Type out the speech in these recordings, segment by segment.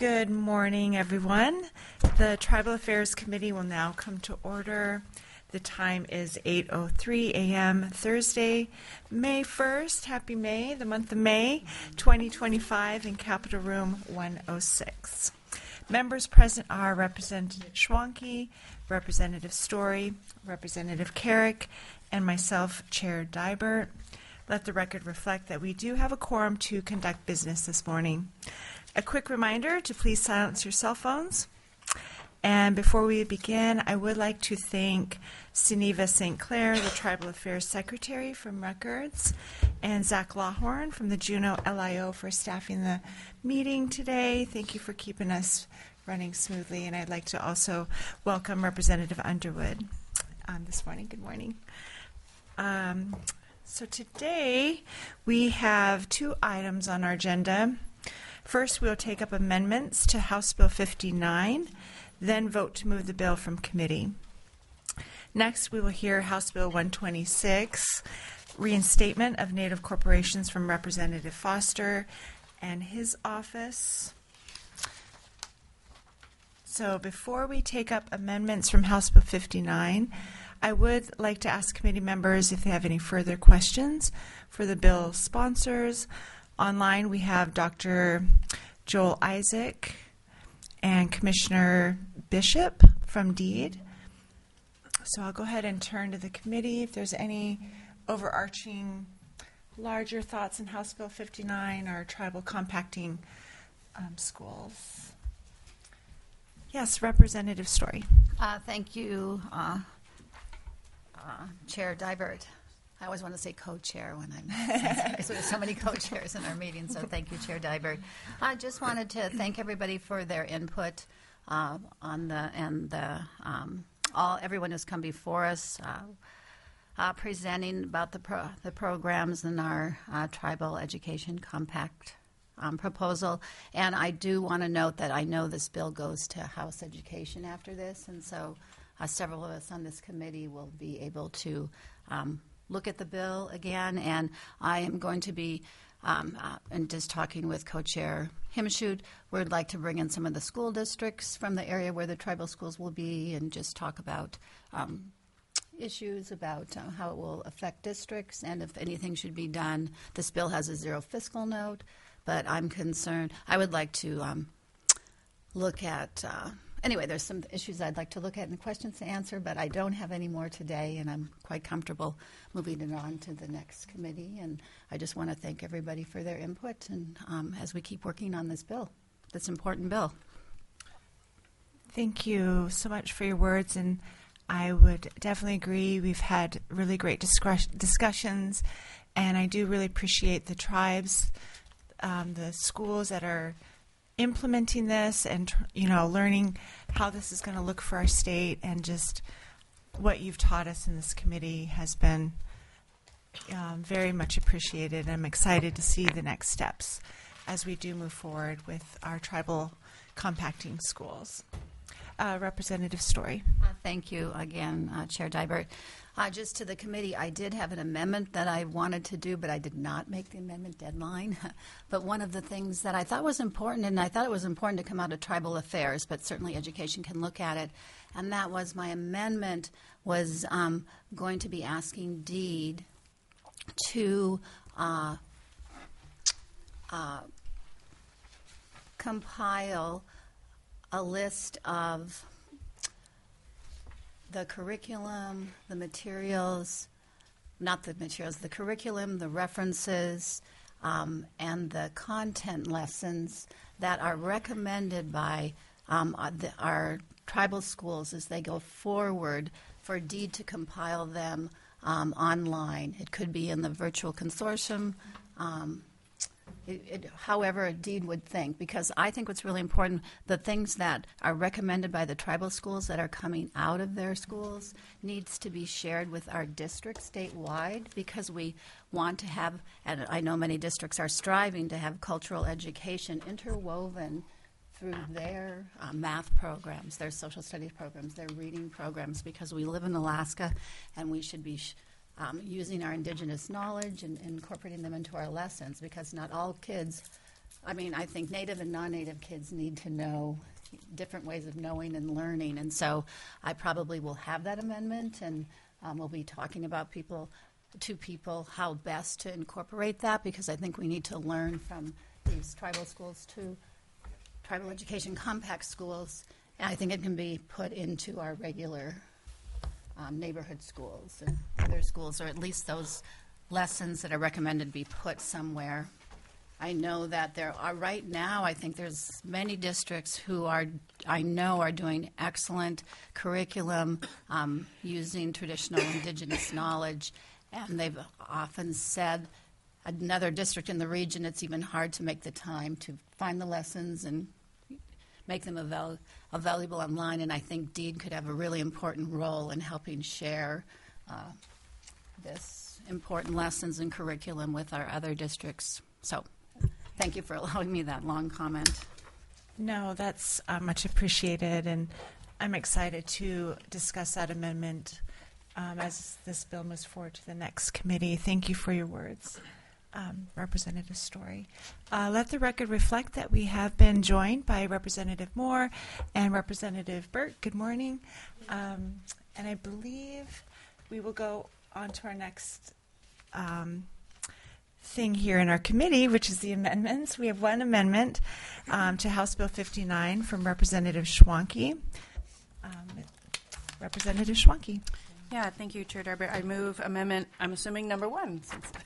Good morning, everyone. The Tribal Affairs Committee will now come to order. The time is 8:03 a.m. Thursday, May 1st. Happy May, the month of May, 2025, in Capitol Room 106. Members present are Representative Schwanke, Representative Story, Representative Carrick, and myself, Chair Dybert. Let the record reflect that we do have a quorum to conduct business this morning. A quick reminder to please silence your cell phones. And before we begin, I would like to thank Suneva St. Clair, the Tribal Affairs Secretary from Records, and Zach Lawhorn from the Juneau LIO for staffing the meeting today. Thank you for keeping us running smoothly. And I'd like to also welcome Representative Underwood this morning. Good morning. So today we have two items on our agenda. First, we'll take up amendments to House Bill 59, then vote to move the bill from committee. Next, we will hear House Bill 126, reinstatement of Native corporations, from Representative Foster and his office. So before we take up amendments from House Bill 59, I would like to ask committee members if they have any further questions for the bill sponsors. Online, we have Dr. Joel Isaac and Commissioner Bishop from DEED. So I'll go ahead and turn to the committee if there's any overarching larger thoughts in House Bill 59 or tribal compacting schools. Yes, Representative Story. Thank you, Chair Dybert. I always want to say co-chair when so there's so many co-chairs in our meeting, so thank you, Chair Dybert. I just wanted to thank everybody for their input everyone who's come before us presenting about the programs in our Tribal Education Compact proposal. And I do want to note that I know this bill goes to House Education after this, and so several of us on this committee will be able to look at the bill again, and I am going to be and just talking with co-chair Himshoot. We'd like to bring in some of the school districts from the area where the tribal schools will be and just talk about issues about how it will affect districts and if anything should be done. This bill has a zero fiscal note, but I'm concerned. I would like to look at anyway, there's some issues I'd like to look at and questions to answer, but I don't have any more today, and I'm quite comfortable moving it on to the next committee. And I just want to thank everybody for their input and as we keep working on this bill, this important bill. Thank you so much for your words, and I would definitely agree. We've had really great discussions, and I do really appreciate the tribes, the schools that are implementing this and, learning how this is going to look for our state, and just what you've taught us in this committee has been very much appreciated. I'm excited to see the next steps as we do move forward with our tribal compacting schools. Representative Story. Thank you again, Chair Dybert. Just to the committee, I did have an amendment that I wanted to do, but I did not make the amendment deadline. But one of the things that I thought was important, and I thought it was important to come out of tribal affairs, but certainly education can look at it, and that was my amendment was going to be asking DEED to compile a list of the curriculum, the materials, the curriculum, the references, and the content lessons that are recommended by our tribal schools as they go forward for DEED to compile them online. It could be in the virtual consortium, however a DEED would think, because I think what's really important, the things that are recommended by the tribal schools that are coming out of their schools needs to be shared with our districts statewide, because we want to have, and I know many districts are striving to have cultural education interwoven through their math programs, their social studies programs, their reading programs, because we live in Alaska and we should be using our indigenous knowledge and incorporating them into our lessons, because not all kids I mean, I think Native and non-Native kids need to know different ways of knowing and learning, and so I probably will have that amendment, and we'll be talking about to people how best to incorporate that, because I think we need to learn from these tribal schools to tribal education compact schools, and I think it can be put into our regular neighborhood schools and other schools, or at least those lessons that are recommended be put somewhere. I know that there are, right now, I think there's many districts who I know are doing excellent curriculum using traditional indigenous knowledge, and they've often said, another district in the region, it's even hard to make the time to find the lessons and make them available online, and I think DEED could have a really important role in helping share this important lessons and curriculum with our other districts. So thank you for allowing me that long comment. No, that's much appreciated, and I'm excited to discuss that amendment as this bill moves forward to the next committee. Thank you for your words, Representative Story. Let the record reflect that we have been joined by Representative Moore and Representative Burt. Good morning. And I believe we will go on to our next thing here in our committee, which is the amendments. We have one amendment to House Bill 59 from Representative Schwanke. Representative Schwanke. Yeah, thank you, Chair Darby. I move amendment, I'm assuming number 1.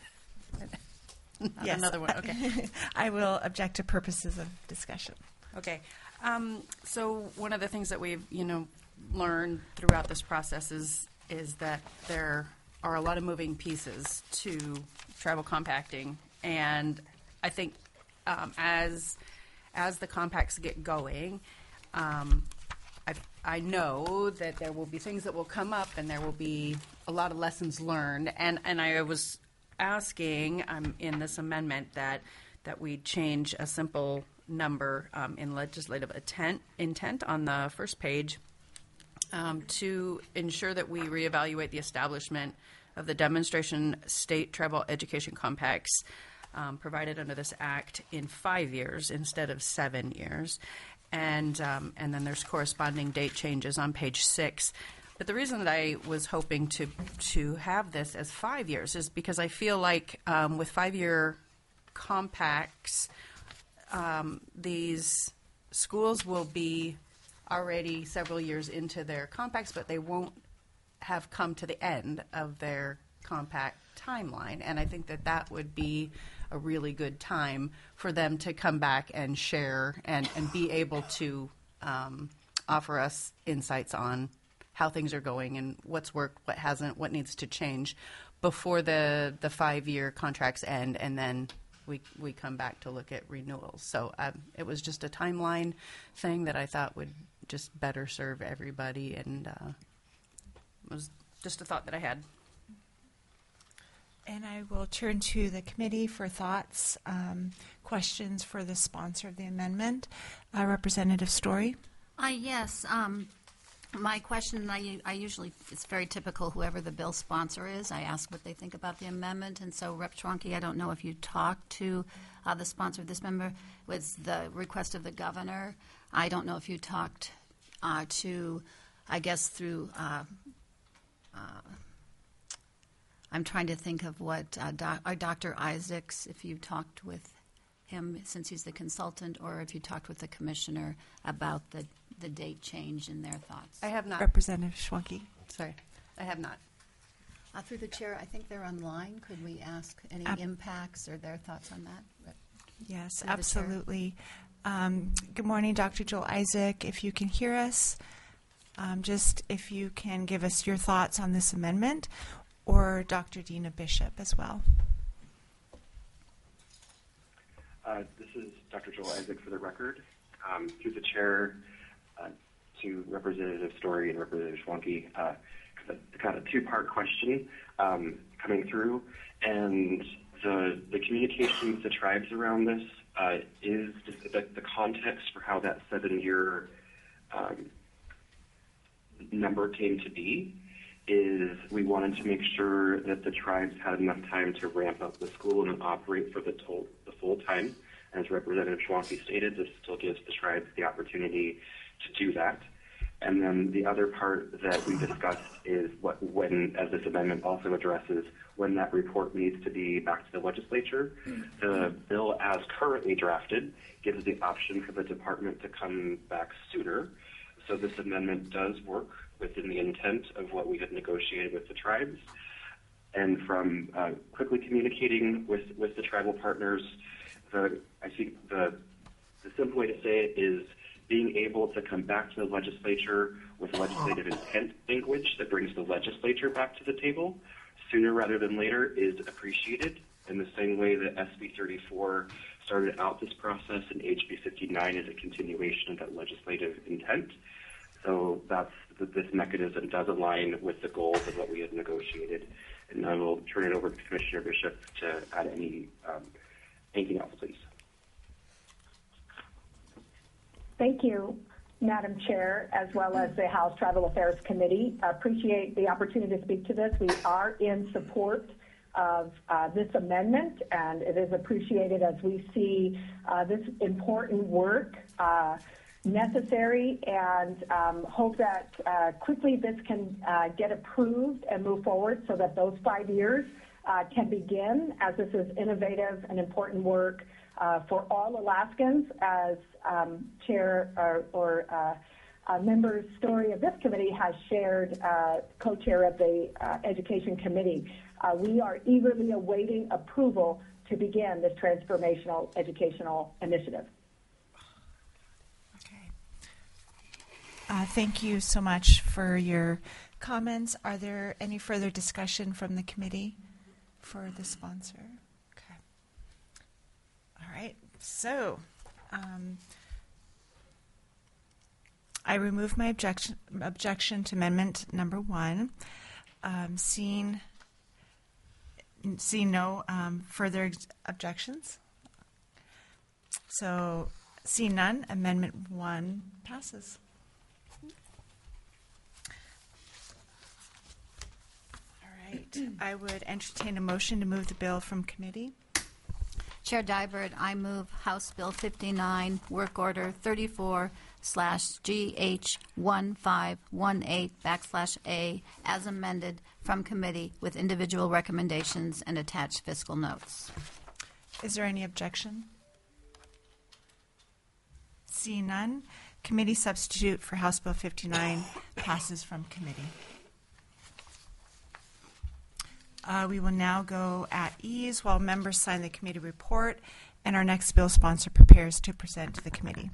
Yes. Another one, okay. I will object to purposes of discussion. Okay. So one of the things that we've, learned throughout this process is that there are a lot of moving pieces to tribal compacting, and I think as the compacts get going, I know that there will be things that will come up, and there will be a lot of lessons learned, and I was asking in this amendment that we change a simple number in legislative intent on the first page to ensure that we reevaluate the establishment of the demonstration state tribal education compacts provided under this act in 5 years instead of 7 years. And then there's corresponding date changes on page 6. But the reason that I was hoping to have this as 5 years is because I feel like with 5-year compacts, these schools will be already several years into their compacts, but they won't have come to the end of their compact timeline. And I think that would be a really good time for them to come back and share and be able to offer us insights on how things are going and what's worked, what hasn't, what needs to change before the 5-year contracts end, and then we come back to look at renewals. So it was just a timeline thing that I thought would just better serve everybody, and it was just a thought that I had. And I will turn to the committee for thoughts, questions for the sponsor of the amendment. Representative Story. Yes. My question, I usually, it's very typical, whoever the bill sponsor is, I ask what they think about the amendment. And so, Rep. Schwanke, I don't know if you talked to the sponsor of this member. Was the request of the governor. I don't know if you talked to, I guess, through, I'm trying to think of what Dr. Isaacs, if you talked with him since he's the consultant, or if you talked with the commissioner about the date change and their thoughts. I have not. Representative Schwanke. Sorry, I have not. Through the chair, I think they're online. Could we ask any impacts or their thoughts on that? Yes, absolutely. Good morning, Dr. Joel Isaac. If you can hear us, just if you can give us your thoughts on this amendment, or Dr. Dina Bishop as well. This is Dr. Joel Isaac for the record. Through the chair, to Representative Story and Representative Schwanke, kind of a two-part question coming through, and the communication with the tribes around this is just the context for how that 7-year number came to be. Is we wanted to make sure that the tribes had enough time to ramp up the school and operate for the full time As Representative Schwanke stated, this still gives the tribes the opportunity to do that. And then the other part that we discussed is when, as this amendment also addresses, when that report needs to be back to the legislature. The bill as currently drafted gives the option for the department to come back sooner. So this amendment does work within the intent of what we had negotiated with the tribes. And from quickly communicating with the tribal partners, I think the simple way to say it is being able to come back to the legislature with legislative intent language that brings the legislature back to the table sooner rather than later is appreciated, in the same way that SB 34 started out this process and HB 59 is a continuation of that legislative intent. So this mechanism does align with the goals of what we had negotiated. And I will turn it over to Commissioner Bishop to add anything else, please. Thank you, Madam Chair, as well as the House Tribal Affairs Committee. I appreciate the opportunity to speak to this. We are in support of this amendment, and it is appreciated as we see this important work necessary, and hope that quickly this can get approved and move forward so that those 5 years can begin, as this is innovative and important work for all Alaskans. As Chair or member Story of this committee has shared, co-chair of the Education Committee, we are eagerly awaiting approval to begin this transformational educational initiative. Thank you so much for your comments. Are there any further discussion from the committee for the sponsor? Okay. All right. So I remove my objection to amendment number 1. Seeing no further objections. So seeing none, amendment 1 passes. I would entertain a motion to move the bill from committee. Chair Dybert, I move House Bill 59, Work Order 34/GH1518/A as amended from committee with individual recommendations and attached fiscal notes. Is there any objection? Seeing none, committee substitute for House Bill 59 passes from committee. We will now go at ease while members sign the committee report and our next bill sponsor prepares to present to the committee.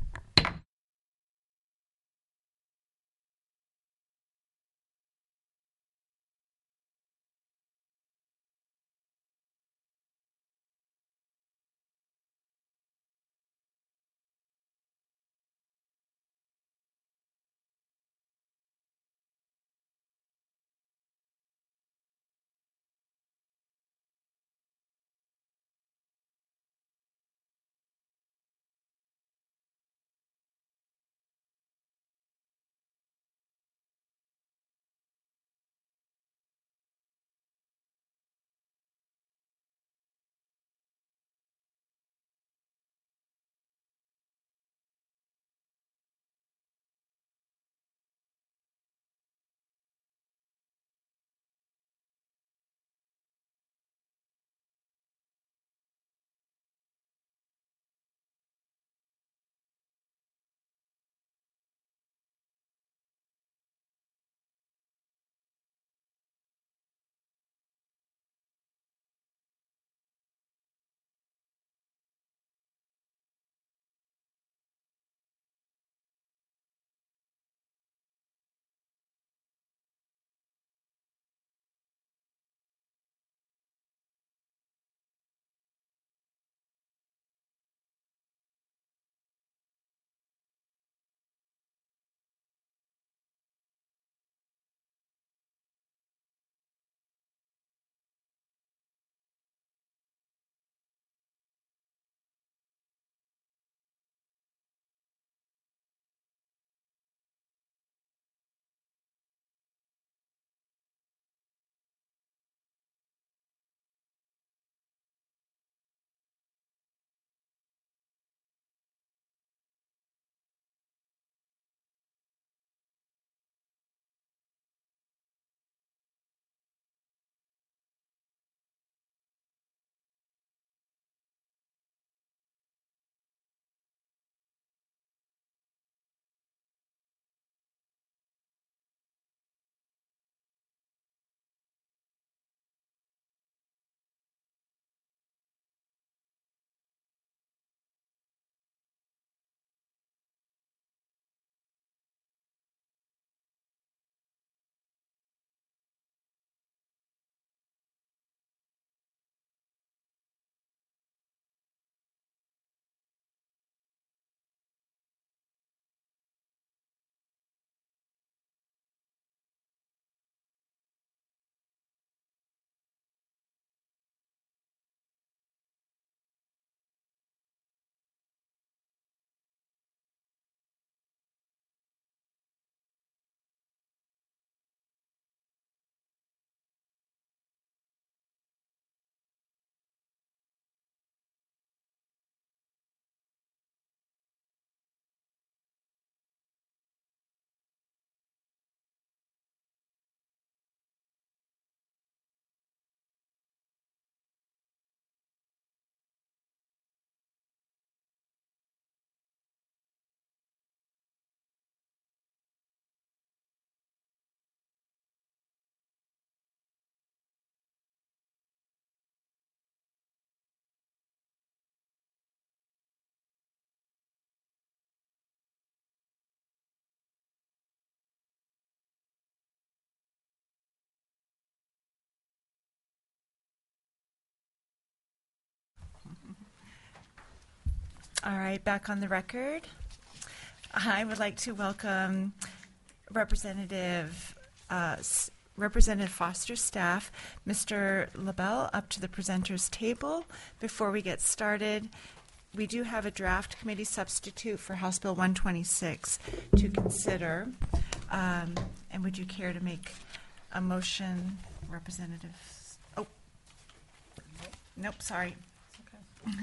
All right, back on the record. I would like to welcome Representative Foster's staff, Mr. LaBelle, up to the presenters table. Before we get started, we do have a draft committee substitute for House Bill 126 to consider. And would you care to make a motion, Representative? Oh, nope, sorry. Okay.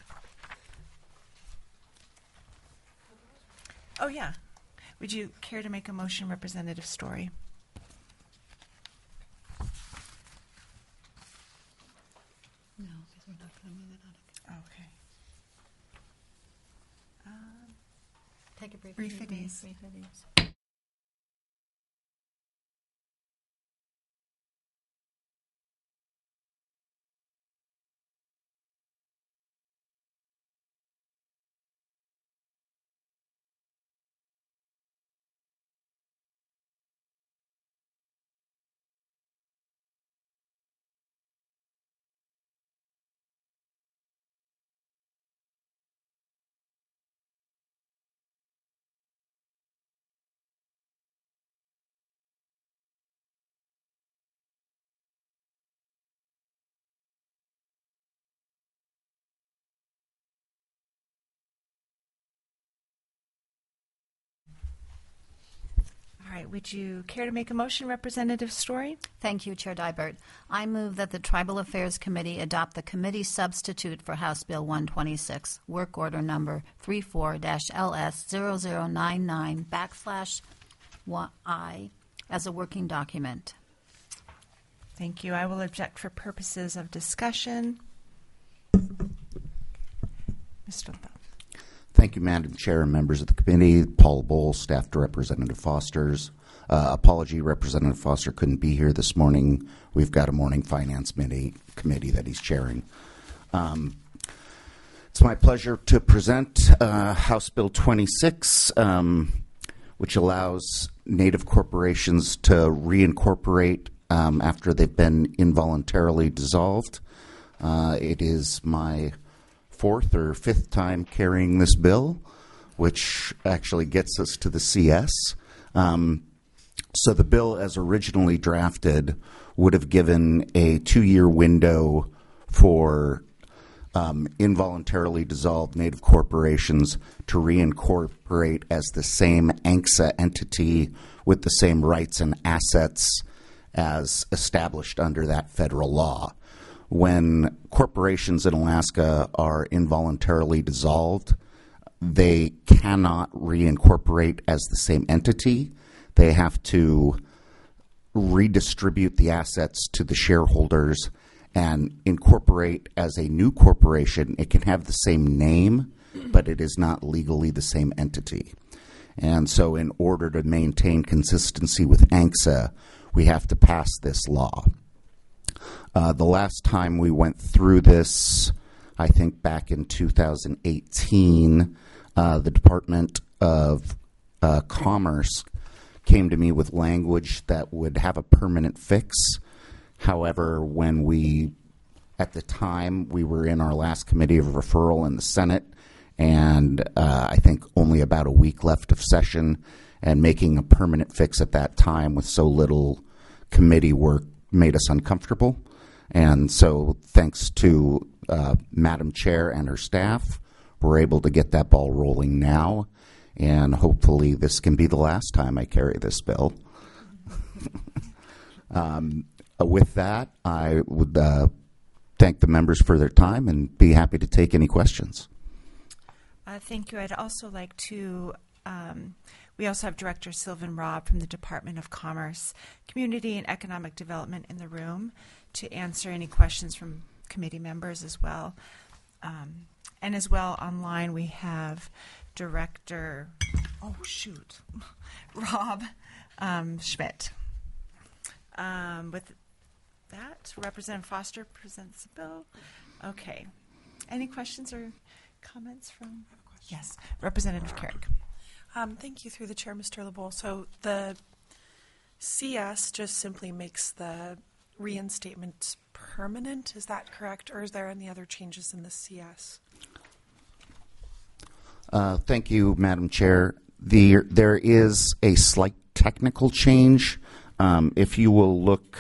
Oh, yeah. Would you care to make a motion, Representative Story? No, because we're not going to move it on. Okay. Take a brief Briefings. All right, would you care to make a motion, Representative Story? Thank you, Chair Dybert. I move that the Tribal Affairs Committee adopt the committee substitute for House Bill 126, Work Order Number 34-LS0099/I, as a working document. Thank you. I will object for purposes of discussion. Mr. LaBelle. Thank you, Madam Chair and members of the committee. Paul Bowles, staff to Representative Foster's. Apology, Representative Foster couldn't be here this morning. We've got a morning finance committee that he's chairing. It's my pleasure to present House Bill 26, which allows Native corporations to reincorporate after they've been involuntarily dissolved. It is my fourth or fifth time carrying this bill, which actually gets us to the CS. So the bill, as originally drafted, would have given a 2-year window for involuntarily dissolved Native corporations to reincorporate as the same ANCSA entity with the same rights and assets as established under that federal law. When corporations in Alaska are involuntarily dissolved, they cannot reincorporate as the same entity. They have to redistribute the assets to the shareholders and incorporate as a new corporation. It can have the same name, but it is not legally the same entity. And so in order to maintain consistency with ANCSA, we have to pass this law. The last time we went through this, I think back in 2018, the Department of Commerce came to me with language that would have a permanent fix. However, at the time, we were in our last committee of referral in the Senate, and I think only about a week left of session, and making a permanent fix at that time with so little committee work made us uncomfortable. And so thanks to Madam Chair and her staff, we're able to get that ball rolling now, and hopefully this can be the last time I carry this bill. With that, I would thank the members for their time and be happy to take any questions. Thank you. I'd also like to, we also have Director Sylvan Robb from the Department of Commerce, Community and Economic Development in the room to answer any questions from committee members as well. And as well online we have Director, Rob Schmidt. With that, Representative Foster presents the bill. Okay. Any questions or comments from? Yes, Representative Carrick. Thank you, through the chair, Mr. LaBelle. So the CS just simply makes the reinstatement permanent. Is that correct, or is there any other changes in the CS? Thank you, Madam Chair. There is a slight technical change. If you will look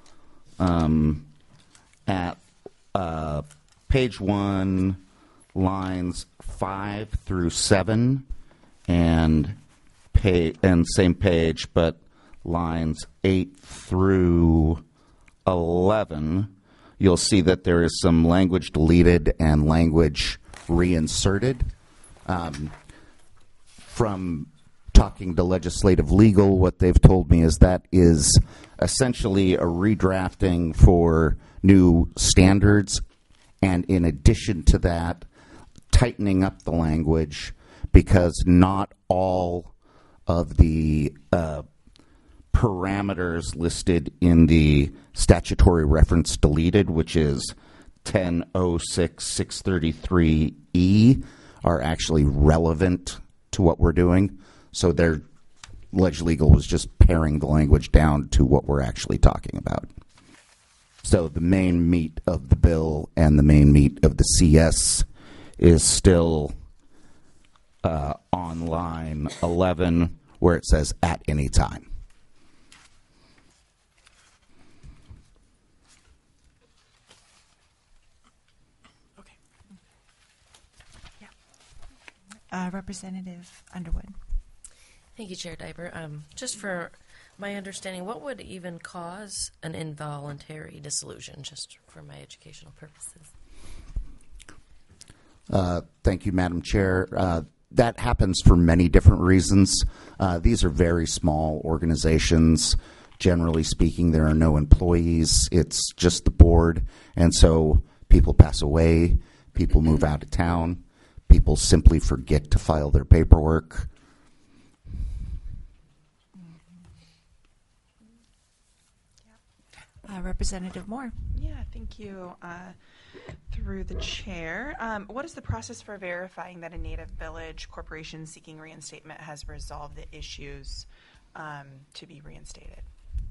at page 1, lines 5 through 7, and same page, but lines 8 through 11, you'll see that there is some language deleted and language reinserted. From talking to legislative legal, what they've told me is that is essentially a redrafting for new standards, and in addition to that, tightening up the language, because not all of the parameters listed in the statutory reference deleted, which is 10.06.633E, are actually relevant to what we're doing. So their legal was just paring the language down to what we're actually talking about. So the main meat of the bill and the main meat of the CS is still on line 11, where it says at any time. Okay. Representative Underwood. Thank you, Chair Diber. Just for my understanding, what would even cause an involuntary dissolution, just for my educational purposes? Thank you, Madam Chair. That happens for many different reasons. These are very small organizations. Generally speaking, there are no employees. It's just the board. And so people pass away, people move out of town, people simply forget to file their paperwork. Representative Moore. Yeah, thank you. Through the chair, what is the process for verifying that a Native Village corporation seeking reinstatement has resolved the issues to be reinstated?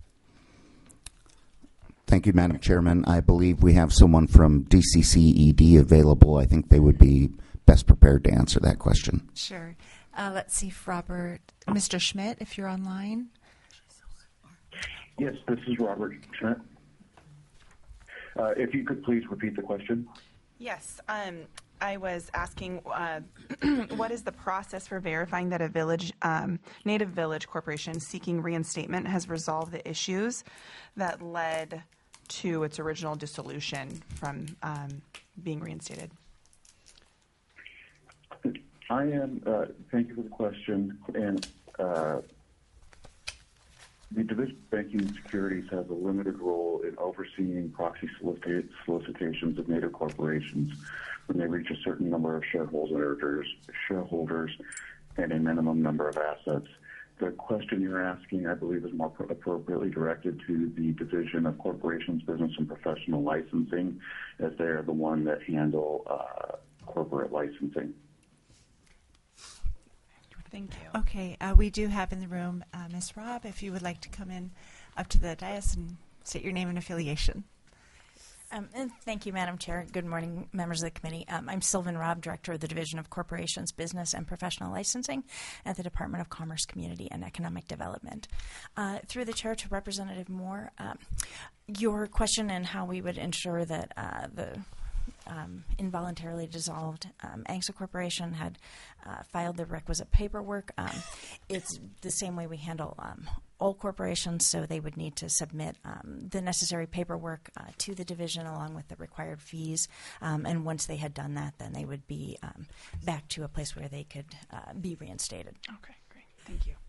Thank you, Madam Chairman. I believe we have someone from DCCED available. I think they would be best prepared to answer that question. Sure. Let's see if Mr. Schmidt, if you're online. Yes, this is Robert Schmidt. If you could please repeat the question. Yes, I was asking what is the process for verifying that a Native Village corporation seeking reinstatement has resolved the issues that led to its original dissolution from being reinstated? Thank you for the question. And the Division of Banking and Securities has a limited role in overseeing proxy solicitations of Native corporations when they reach a certain number of shareholders, and a minimum number of assets. The question you're asking, I believe, is more appropriately directed to the Division of Corporations, Business, and Professional Licensing, as they are the one that handle corporate licensing. Thank you. Okay, we do have in the room Ms. Robb, if you would like to come in up to the dais and state your name and affiliation. And thank you, Madam Chair. Good morning, members of the committee. I'm Sylvan Robb, Director of the Division of Corporations, Business, and Professional Licensing at the Department of Commerce, Community, and Economic Development. Through the Chair to Representative Moore, your question and how we would ensure that the involuntarily dissolved ANCSA Corporation had filed the requisite paperwork. It's the same way we handle all corporations, so they would need to submit the necessary paperwork to the division along with the required fees. And once they had done that, then they would be back to a place where they could be reinstated. Okay, great. Thank you.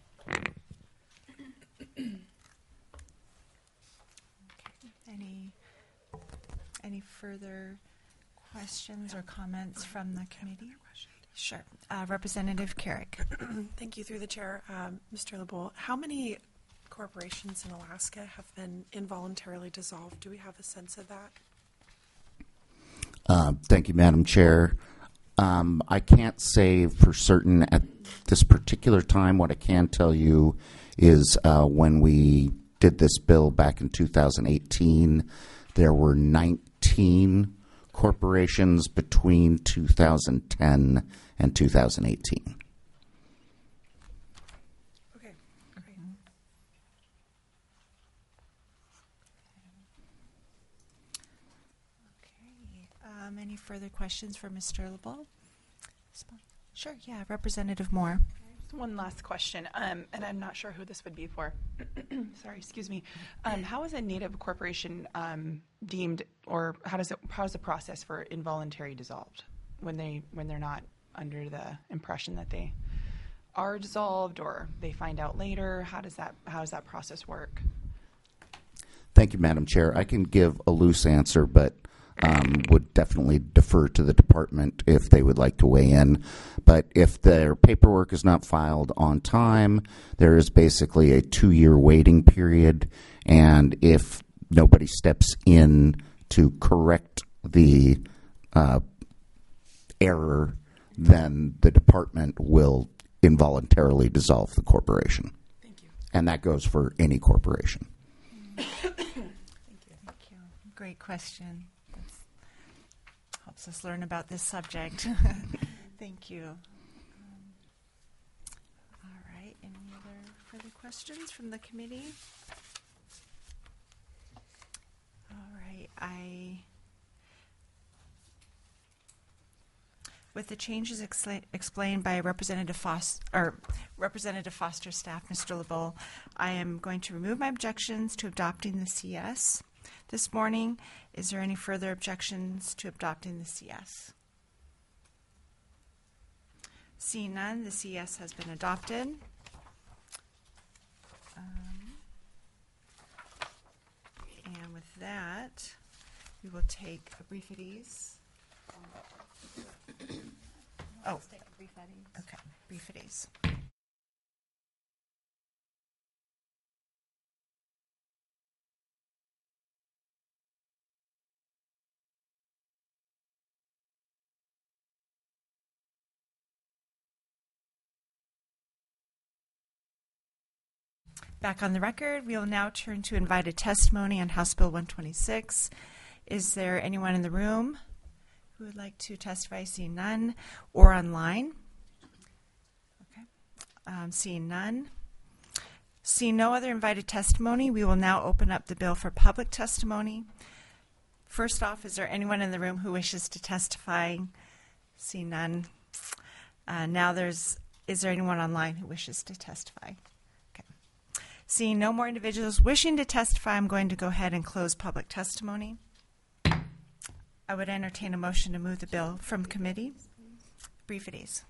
Any further questions or comments from the committee? Sure. Representative Carrick. Thank you. Through the chair, Mr. LeBoule, how many corporations in Alaska have been involuntarily dissolved? Do we have a sense of that? Thank you, Madam Chair. I can't say for certain at this particular time. What I can tell you is when we did this bill back in 2018, there were 19 corporations between 2010 and 2018. Okay, great. Okay. Any further questions for Mr. LeBeau? Sure, yeah, Representative Moore. Just one last question, and I'm not sure who this would be for. Sorry, excuse me. How is a native corporation deemed, or how's the process for involuntary dissolved when they're not under the impression that they are dissolved, or they find out later? How does that process work? Thank you, Madam Chair. I can give a loose answer, but would definitely defer to the department if they would like to weigh in. But if their paperwork is not filed on time, there is basically a 2-year waiting period. And if nobody steps in to correct the error, then the department will involuntarily dissolve the corporation. Thank you. And that goes for any corporation. Thank you. Great question. Helps us learn about this subject. Thank you. All right. Any other further questions from the committee? All right. With the changes explained by Representative Foster staff, Mr. LeBeau, I am going to remove my objections to adopting the CS this morning. Is there any further objections to adopting the CS? Seeing none, the CS has been adopted. And with that, we will take a brief at ease. Oh, okay, brief at ease. Back on the record, we will now turn to invited testimony on House Bill 126. Is there anyone in the room who would like to testify? Seeing none, or online? Okay. Seeing none. Seeing no other invited testimony, we will now open up the bill for public testimony. First off, is there anyone in the room who wishes to testify? Seeing none. Is there anyone online who wishes to testify? Seeing no more individuals wishing to testify, I'm going to go ahead and close public testimony. I would entertain a motion to move the bill from committee. Brief at ease.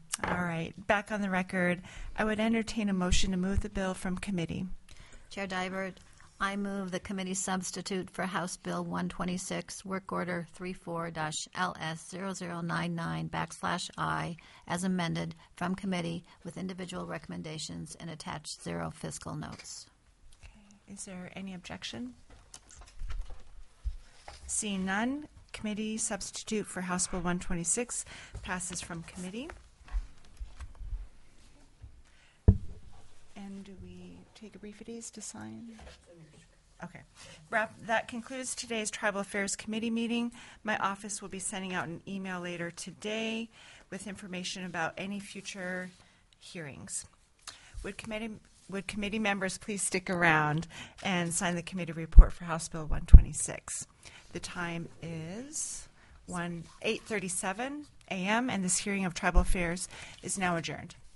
All right, back on the record. I would entertain a motion to move the bill from committee. Chair Dybert, I move the committee substitute for House Bill 126, Work Order 34-LS0099/I, as amended from committee with individual recommendations and attached 0 fiscal notes. Is there any objection? Seeing none, committee substitute for House Bill 126 passes from committee. And do we take a brief at ease to sign? Okay. That concludes today's Tribal Affairs Committee meeting. My office will be sending out an email later today with information about any future hearings. Would committee members please stick around and sign the committee report for House Bill 126? The time is 8:37 a.m. and this hearing of Tribal Affairs is now adjourned.